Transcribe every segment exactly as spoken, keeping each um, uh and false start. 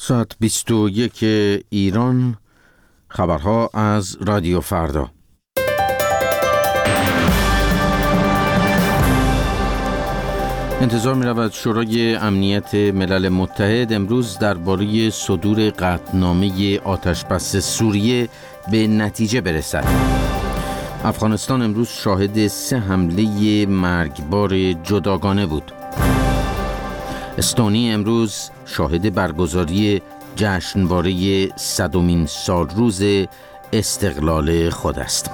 ساعت بیست و یک ایران. خبرها از رادیو فردا. انتظار می رود شورای امنیت ملل متحد امروز درباره صدور قطعنامه آتشبس سوریه به نتیجه برسد. افغانستان امروز شاهد سه حمله مرگبار جداگانه بود. استونی امروز شاهد برگزاری جشنواره صدمین سال روز استقلال خود است.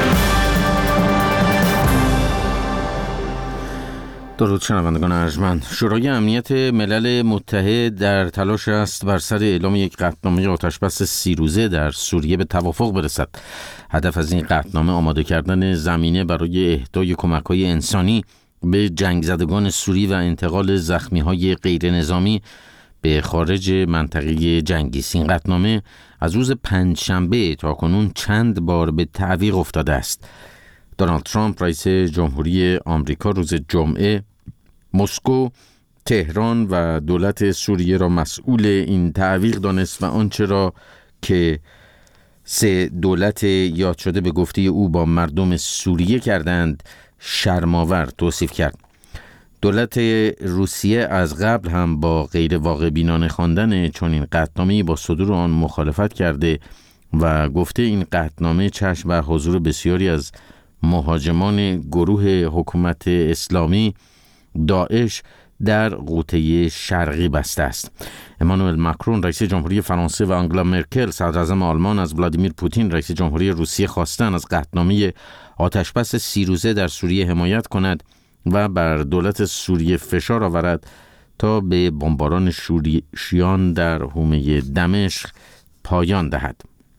درود شنوندگان ارجمند. شورای امنیت ملل متحد در تلاش است بر سر اعلام یک قطعنامه آتشبس سی روزه در سوریه به توافق برسد. هدف از این قطعنامه آماده کردن زمینه برای اهدای کمک‌های انسانی به جنگ زدگان سوری و انتقال زخمی‌های غیر نظامی به خارج منطقه جنگی است. این قطعنامه از روز پنجشنبه تا کنون چند بار به تعویق افتاده است. دونالد ترامپ رئیس جمهوری آمریکا روز جمعه مسکو، تهران و دولت سوریه را مسئول این تعویق دانست و آنچه را که سه دولت یاد شده به گفته او با مردم سوریه کردند شرم‌آور توصیف کرد. دولت روسیه از قبل هم با غیر واقع بینانه خواندن چنین قطعنامه‌ای با صدور آن مخالفت کرده و گفته این قطعنامه چشم بر حضور بسیاری از مهاجمان گروه حکومت اسلامی داعش در قوطه شرقی بسته است. امانوئل ماکرون رئیس جمهوری فرانسه و آنگلا مرکل صدراعظم آلمان از ولادیمیر پوتین رئیس جمهوری روسیه خواستند از قطعنامه آتشبس سی روزه در سوریه حمایت کند و بر دولت سوریه فشار آورد تا به بمباران شیعیان در حومه دمشق پایان دهد.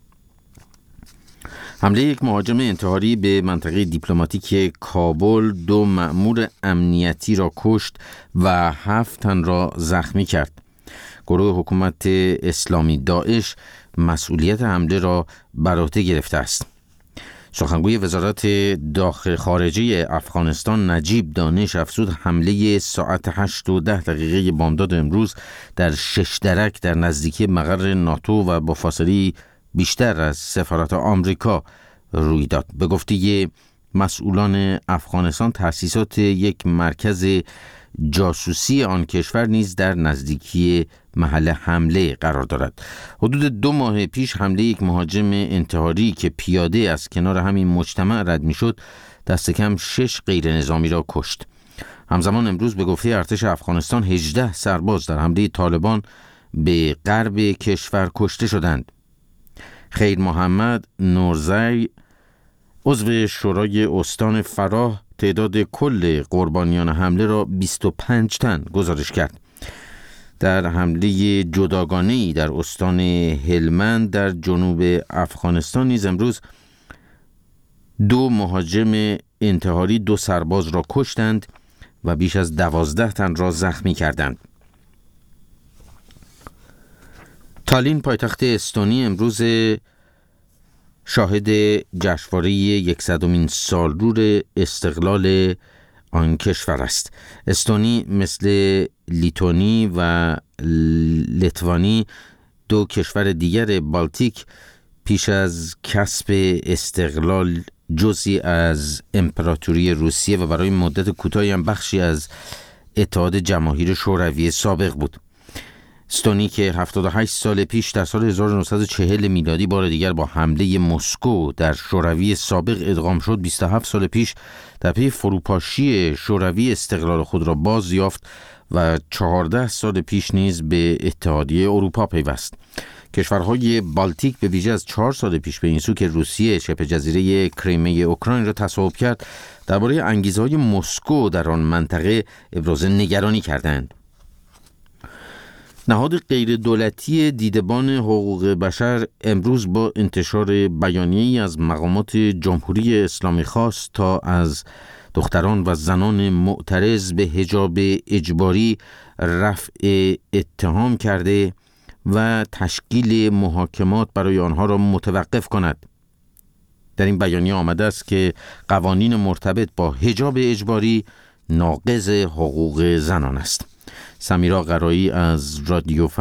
حمله یک مهاجم انتحاری به منطقه دیپلماتیک کابل دو مأمور امنیتی را کشت و هفت تن را زخمی کرد. گروه حکومت اسلامی داعش مسئولیت حمله را بر عهده گرفته است. سخنگوی وزارت داخل خارجه افغانستان نجیب دانش افزود حمله ساعت هشت و ده دقیقه بامداد امروز در شش درک در نزدیکی مقر ناتو و با فاصله بیشتر از سفارت آمریکا روی داد. به گفته مسئولان افغانستان تأسیسات یک مرکز جاسوسی آن کشور نیز در نزدیکی محل حمله قرار دارد. حدود دو ماه پیش حمله یک مهاجم انتحاری که پیاده از کنار همین مجتمع رد میشد دست کم شش غیر نظامی را کشت. همزمان امروز به گفته ارتش افغانستان هجده سرباز در حمله طالبان به غرب کشور کشته شدند. خیر محمد نورزی عضو شورای استان فراه تعداد کل قربانیان حمله را بیست و پنج تن گزارش کرد. در حمله جداگانه‌ای در استان هلمند در جنوب افغانستان نیز امروز دو مهاجم انتحاری دو سرباز را کشتند و بیش از دوازده تن را زخمی کردند. تالین پایتخت استونی امروز شاهد جشنواره یکصدمین سالرو استقلال آن کشور است. استونی مثل لیتوانی و لیتوانی دو کشور دیگر بالتیک پیش از کسب استقلال جزئی از امپراتوری روسیه و برای مدت کوتاهی هم بخشی از اتحاد جماهیر شوروی سابق بود. استونی که هفتاد و هشت سال پیش در سال هزار و نهصد و چهل میلادی بار دیگر با حمله مسکو در شوروی سابق ادغام شد، بیست و هفت سال پیش در پی فروپاشی شوروی استقلال خود را باز یافت و چهارده سال پیش نیز به اتحادیه اروپا پیوست. کشورهای بالتیک به ویژه از چهار سال پیش به این سو که روسیه شبه جزیره کریمه اوکراین را تصاحب کرد درباره انگیزه‌های مسکو در آن منطقه ابراز نگرانی کردند. نهاد غیر دولتی دیدبان حقوق بشر امروز با انتشار بیانیه‌ای از مقامات جمهوری اسلامی خواست تا از دختران و زنان معترض به حجاب اجباری رفع اتهام کرده و تشکیل محاکمات برای آنها را متوقف کند. در این بیانیه آمده است که قوانین مرتبط با حجاب اجباری ناقض حقوق زنان است. سمیرا قرایی از رادیو